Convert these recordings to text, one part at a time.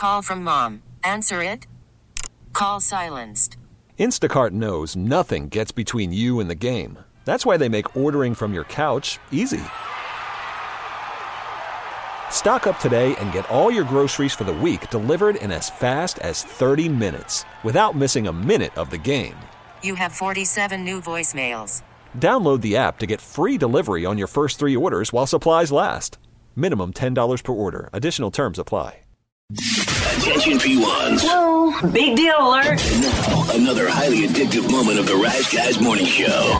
call from mom. Answer it. Call silenced. Instacart knows nothing gets between you and the game. That's why they make ordering from your couch easy. Stock up today and get all your groceries for the week delivered in as fast as 30 minutes without missing a minute of the game. You have 47 new voicemails. Download the app to get free delivery on your first 3 orders while supplies last. Minimum $10 per order. Additional terms apply. Attention P1s. Whoa, big deal alert. And now, another highly addictive moment of the Rise Guys Morning Show.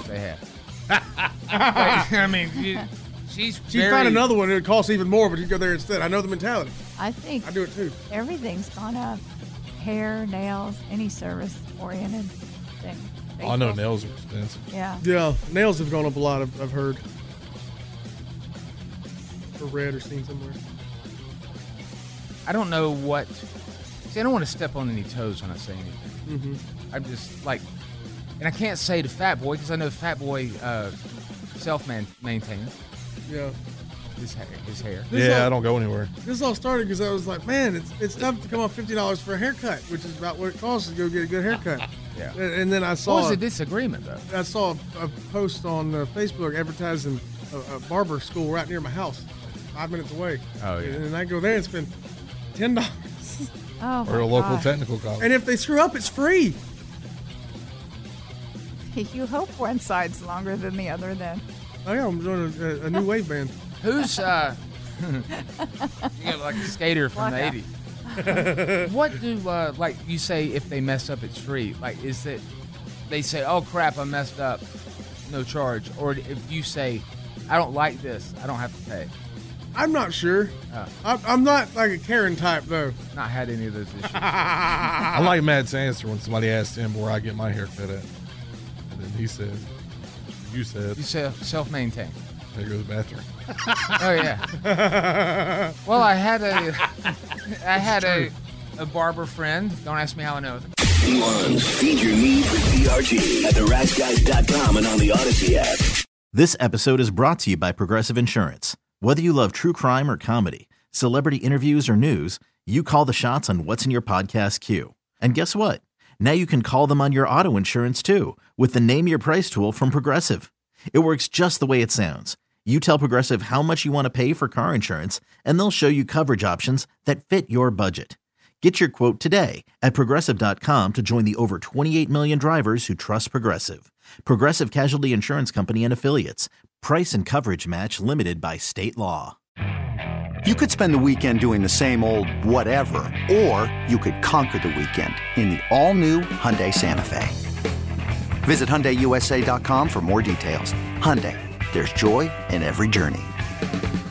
I mean, she found another one that costs even more, but you go there instead. I know the mentality. I think I do it too. Everything's gone up. Hair, nails, any service-oriented thing. Oh, I know nails are expensive. Yeah. Yeah, nails have gone up a lot, I've heard. Or read or seen somewhere. I don't know what. See, I don't want to step on any toes when I say anything. Mm-hmm. I'm just like, and I can't say to Fat Boy because I know Fat Boy self-maintains. Yeah. His hair. I don't go anywhere. This all started because I was like, man, it's tough to come off $50 for a haircut, which is about what it costs to go get a good haircut. Yeah. And then I saw. What was the disagreement though? I saw a post on Facebook advertising a barber school right near my house, 5 minutes away. Oh yeah. And I go there and spend $10. Oh, or a local technical college. And if they screw up, it's free. You hope one side's longer than the other then. Oh yeah, I'm doing a new wave band. Who's you got like a skater from the 80s. What do like you say if they mess up it's free? Like is it they say, oh crap, I messed up, no charge, or if you say I don't like this, I don't have to pay? I'm not sure. I'm not like a Karen type though. Not had any of those issues. I like Matt's answer when somebody asked him where I get my hair cut at, and then he said, "You said self-maintained." There goes the bathroom. Oh yeah. Well, I had a barber friend. Don't ask me how I know them. P1s, feed your need for DRG at theriseguys.com and on the Odyssey app. This episode is brought to you by Progressive Insurance. Whether you love true crime or comedy, celebrity interviews or news, you call the shots on what's in your podcast queue. And guess what? Now you can call them on your auto insurance too with the Name Your Price tool from Progressive. It works just the way it sounds. You tell Progressive how much you want to pay for car insurance, and they'll show you coverage options that fit your budget. Get your quote today at Progressive.com to join the over 28 million drivers who trust Progressive. Progressive Casualty Insurance Company and Affiliates. Price and coverage match limited by state law. You could spend the weekend doing the same old whatever, or you could conquer the weekend in the all-new Hyundai Santa Fe. Visit HyundaiUSA.com for more details. Hyundai, there's joy in every journey.